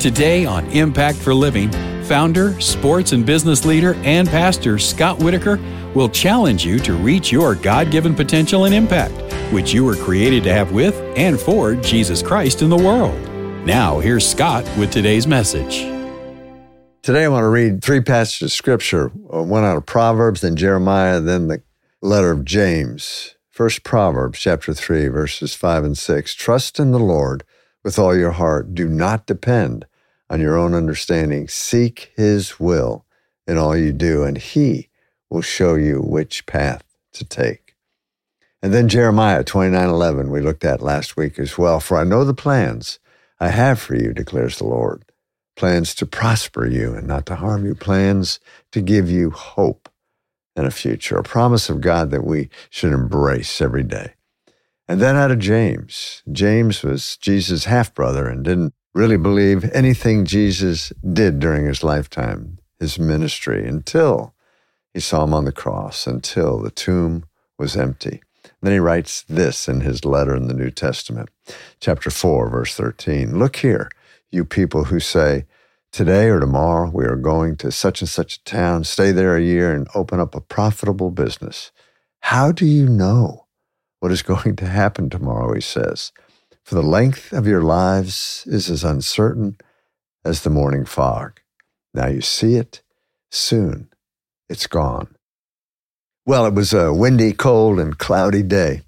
Today on Impact for Living, founder, sports and business leader, and pastor Scott Whitaker will challenge you to reach your God-given potential and impact, which you were created to have with and for Jesus Christ in the world. Now, here's Scott with today's message. Today I want to read three passages of Scripture, one out of Proverbs, then Jeremiah, then the letter of James. First, Proverbs chapter 3, verses 5 and 6. Trust in the Lord with all your heart. Do not depend on your own understanding. Seek His will in all you do, and He will show you which path to take. And then Jeremiah 29:11, we looked at last week as well. For I know the plans I have for you, declares the Lord. Plans to prosper you and not to harm you. Plans to give you hope and a future. A promise of God that we should embrace every day. And then out of James. James was Jesus' half-brother and didn't really believe anything Jesus did during his lifetime, his ministry, until he saw him on the cross, until the tomb was empty. Then he writes this in his letter in the New Testament, chapter 4, verse 13. Look here, you people who say, today or tomorrow we are going to such and such a town, stay there a year, and open up a profitable business. How do you know what is going to happen tomorrow, he says? For the length of your lives is as uncertain as the morning fog. Now you see it, soon it's gone. Well, it was a windy, cold, and cloudy day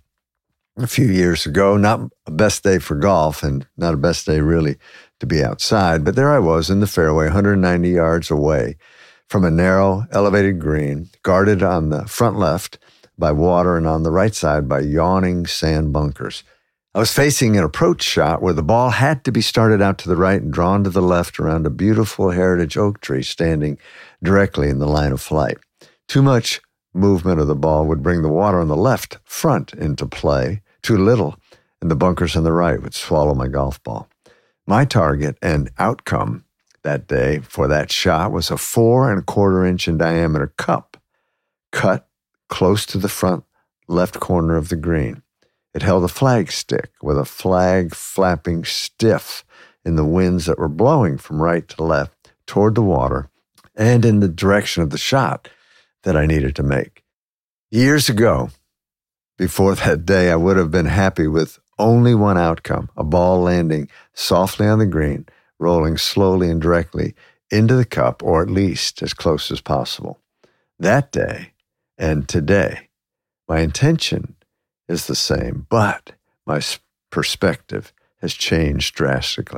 a few years ago. Not a best day for golf and not a best day really to be outside. But there I was in the fairway, 190 yards away from a narrow, elevated green, guarded on the front left by water and on the right side by yawning sand bunkers. I was facing an approach shot where the ball had to be started out to the right and drawn to the left around a beautiful heritage oak tree standing directly in the line of flight. Too much movement of the ball would bring the water on the left front into play. Too little, and the bunkers on the right would swallow my golf ball. My target and outcome that day for that shot was a 4 1/4 inch in diameter cup cut close to the front left corner of the green. It held a flag stick with a flag flapping stiff in the winds that were blowing from right to left toward the water and in the direction of the shot that I needed to make. Years ago, before that day, I would have been happy with only one outcome, a ball landing softly on the green, rolling slowly and directly into the cup, or at least as close as possible. That day and today, my intention is the same, but my perspective has changed drastically.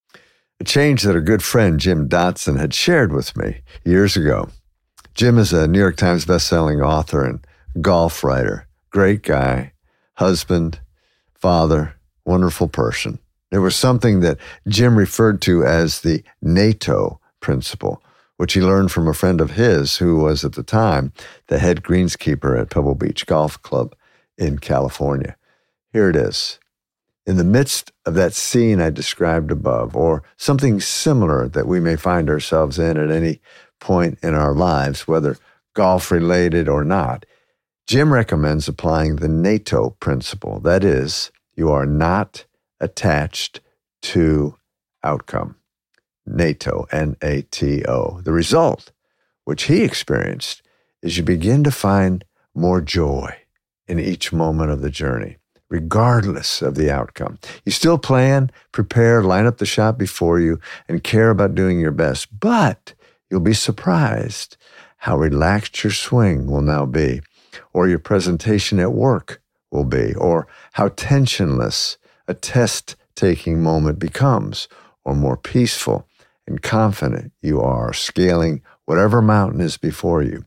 A change that a good friend, Jim Dotson, had shared with me years ago. Jim is a New York Times bestselling author and golf writer. Great guy, husband, father, wonderful person. There was something that Jim referred to as the NATO principle, which he learned from a friend of his who was at the time the head greenskeeper at Pebble Beach Golf Club in California. Here it is. In the midst of that scene I described above, or something similar that we may find ourselves in at any point in our lives, whether golf-related or not, Jim recommends applying the NATO principle. That is, you are not attached to outcome. NATO, N-A-T-O. The result, which he experienced, is you begin to find more joy in each moment of the journey, regardless of the outcome. You still plan, prepare, line up the shot before you, and care about doing your best, but you'll be surprised how relaxed your swing will now be, or your presentation at work will be, or how tensionless a test-taking moment becomes, or more peaceful and confident you are scaling whatever mountain is before you.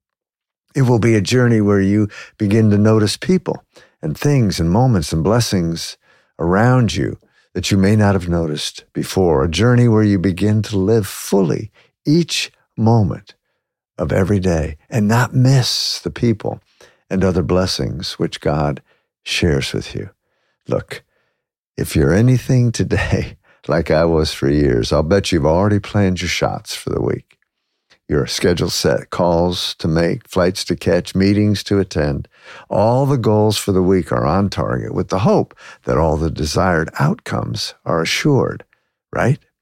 It will be a journey where you begin to notice people and things and moments and blessings around you that you may not have noticed before. A journey where you begin to live fully each moment of every day and not miss the people and other blessings which God shares with you. Look, if you're anything today like I was for years, I'll bet you've already planned your shots for the week. Your schedule set, calls to make, flights to catch, meetings to attend. All the goals for the week are on target with the hope that all the desired outcomes are assured, right?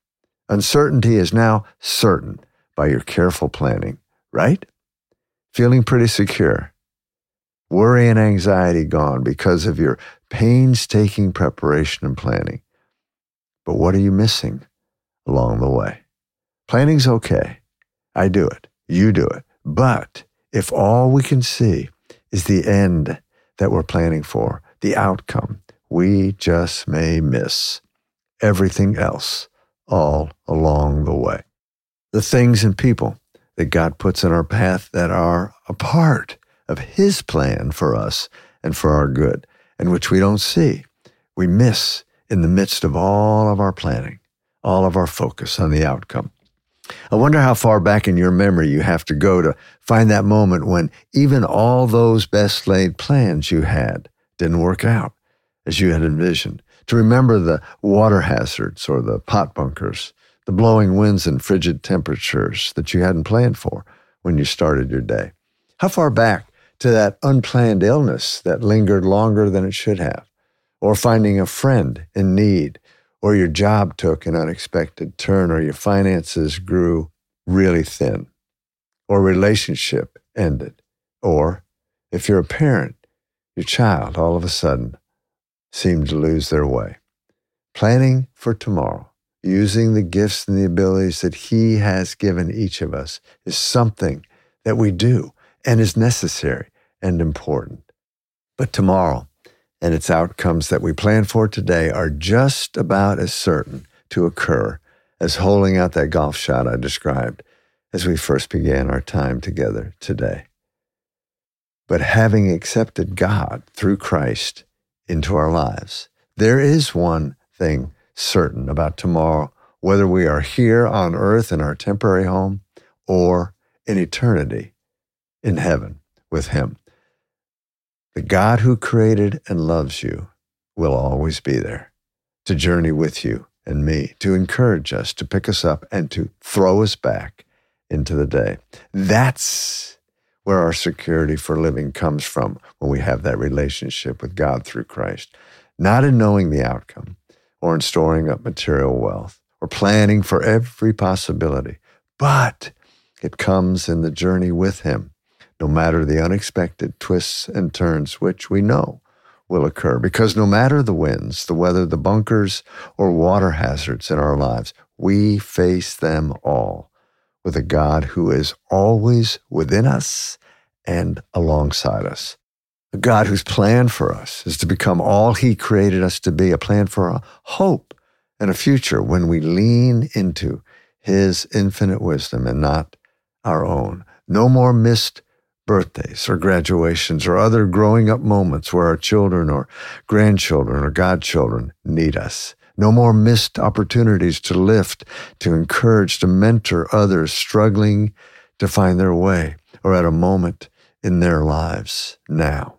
Uncertainty is now certain by your careful planning, right? Feeling pretty secure. Worry and anxiety gone because of your painstaking preparation and planning. But what are you missing along the way? Planning's okay. I do it. You do it. But if all we can see is the end that we're planning for, the outcome, we just may miss everything else all along the way. The things and people that God puts in our path that are a part of His plan for us and for our good, and which we don't see, we miss in the midst of all of our planning, all of our focus on the outcome. I wonder how far back in your memory you have to go to find that moment when even all those best laid plans you had didn't work out as you had envisioned. To remember the water hazards or the pot bunkers, the blowing winds and frigid temperatures that you hadn't planned for when you started your day. How far back to that unplanned illness that lingered longer than it should have, or finding a friend in need, or your job took an unexpected turn, or your finances grew really thin, or a relationship ended, or if you're a parent, your child all of a sudden seemed to lose their way. Planning for tomorrow, using the gifts and the abilities that He has given each of us, is something that we do and is necessary and important. But tomorrow and its outcomes that we plan for today are just about as certain to occur as holding out that golf shot I described as we first began our time together today. But having accepted God through Christ into our lives, there is one thing certain about tomorrow, whether we are here on earth in our temporary home or in eternity in heaven with Him. The God who created and loves you will always be there to journey with you and me, to encourage us, to pick us up, and to throw us back into the day. That's where our security for living comes from when we have that relationship with God through Christ. Not in knowing the outcome or in storing up material wealth or planning for every possibility, but it comes in the journey with Him, no matter the unexpected twists and turns which we know will occur. Because no matter the winds, the weather, the bunkers, or water hazards in our lives, we face them all with a God who is always within us and alongside us. A God whose plan for us is to become all He created us to be, a plan for a hope and a future when we lean into His infinite wisdom and not our own. No more missed birthdays or graduations or other growing up moments where our children or grandchildren or godchildren need us. No more missed opportunities to lift, to encourage, to mentor others struggling to find their way or at a moment in their lives now.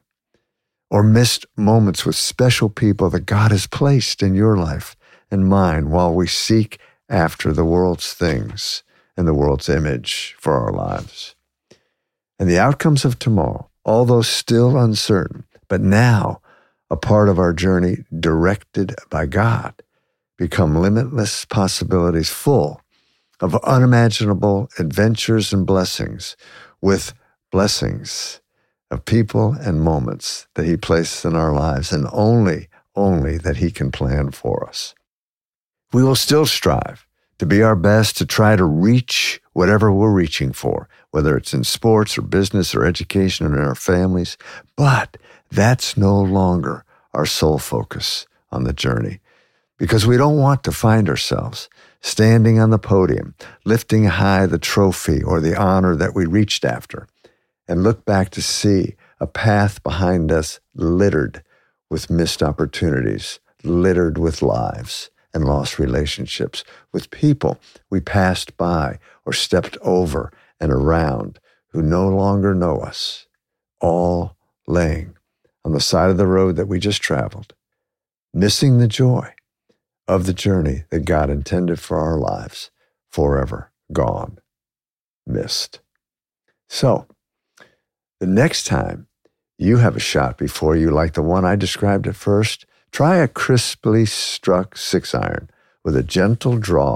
Or missed moments with special people that God has placed in your life and mine while we seek after the world's things and the world's image for our lives. And the outcomes of tomorrow, although still uncertain, but now a part of our journey directed by God, become limitless possibilities full of unimaginable adventures and blessings, with blessings of people and moments that He places in our lives, and only that He can plan for us. We will still strive to be our best, to try to reach whatever we're reaching for, whether it's in sports or business or education or in our families. But that's no longer our sole focus on the journey, because we don't want to find ourselves standing on the podium, lifting high the trophy or the honor that we reached after, and look back to see a path behind us littered with missed opportunities, littered with lives and lost relationships, with people we passed by or stepped over and around who no longer know us, all laying on the side of the road that we just traveled, missing the joy of the journey that God intended for our lives, forever gone, missed. So, the next time you have a shot before you like the one I described at first, try a crisply struck 6-iron with a gentle draw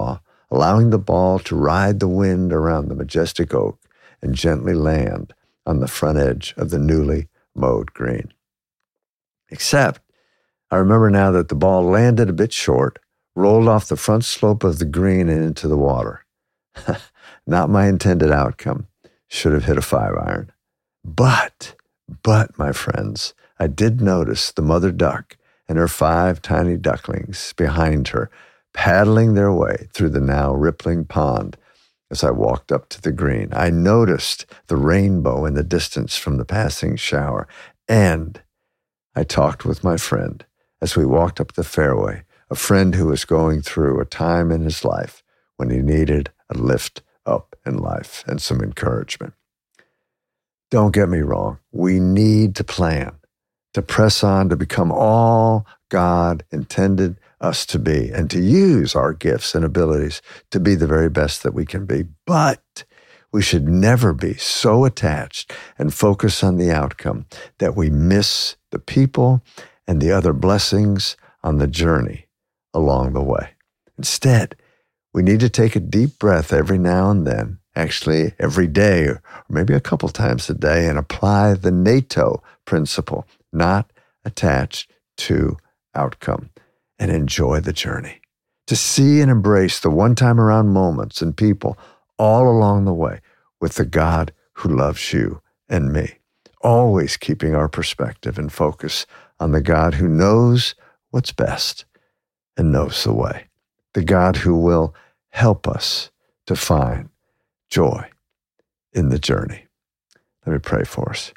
allowing the ball to ride the wind around the majestic oak and gently land on the front edge of the newly mowed green. Except, I remember now that the ball landed a bit short, rolled off the front slope of the green and into the water. Not my intended outcome. Should have hit a 5-iron. But, my friends, I did notice the mother duck and her 5 tiny ducklings behind her, paddling their way through the now rippling pond as I walked up to the green. I noticed the rainbow in the distance from the passing shower, and I talked with my friend as we walked up the fairway, a friend who was going through a time in his life when he needed a lift up in life and some encouragement. Don't get me wrong. We need to plan, to press on, to become all God intended us to be, and to use our gifts and abilities to be the very best that we can be. But we should never be so attached and focus on the outcome that we miss the people and the other blessings on the journey along the way. Instead, we need to take a deep breath every now and then, actually every day, or maybe a couple times a day, and apply the NATO principle, not attached to outcome, and enjoy the journey. To see and embrace the one-time around moments and people all along the way with the God who loves you and me, always keeping our perspective and focus on the God who knows what's best and knows the way, the God who will help us to find joy in the journey. Let me pray for us.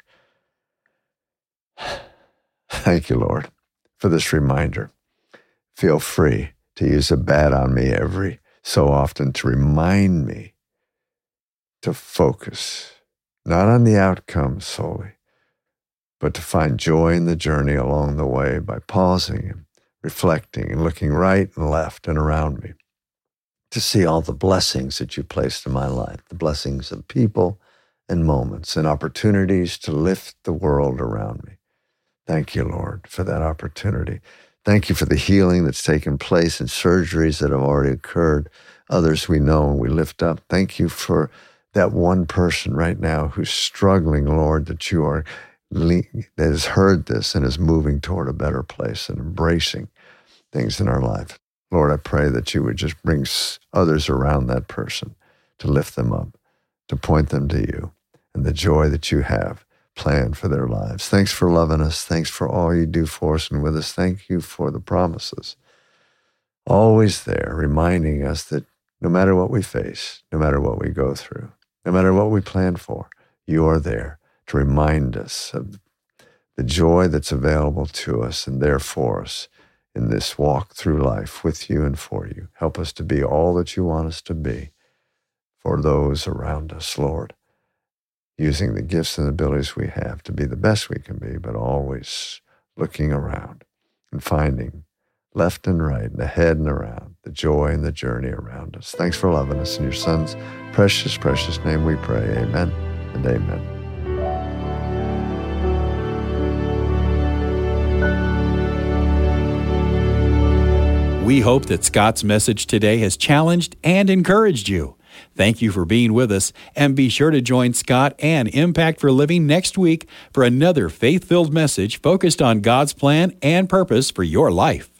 Thank you, Lord, for this reminder. Feel free to use a bat on me every so often to remind me to focus, not on the outcome solely, but to find joy in the journey along the way by pausing and reflecting and looking right and left and around me to see all the blessings that you placed in my life, the blessings of people and moments and opportunities to lift the world around me. Thank you, Lord, for that opportunity. Thank you for the healing that's taken place and surgeries that have already occurred. Others we know and we lift up. Thank you for that one person right now who's struggling, Lord, that has heard this and is moving toward a better place and embracing things in our life. Lord, I pray that you would just bring others around that person to lift them up, to point them to you and the joy that you have planned for their lives. Thanks for loving us. Thanks for all you do for us and with us. Thank you for the promises. Always there, reminding us that no matter what we face, no matter what we go through, no matter what we plan for, you are there to remind us of the joy that's available to us and there for us in this walk through life with you and for you. Help us to be all that you want us to be for those around us, Lord, using the gifts and abilities we have to be the best we can be, but always looking around and finding left and right and ahead and around the joy and the journey around us. Thanks for loving us. In your Son's precious, precious name we pray. Amen and amen. We hope that Scott's message today has challenged and encouraged you. Thank you for being with us, and be sure to join Scott and Impact for Living next week for another faith-filled message focused on God's plan and purpose for your life.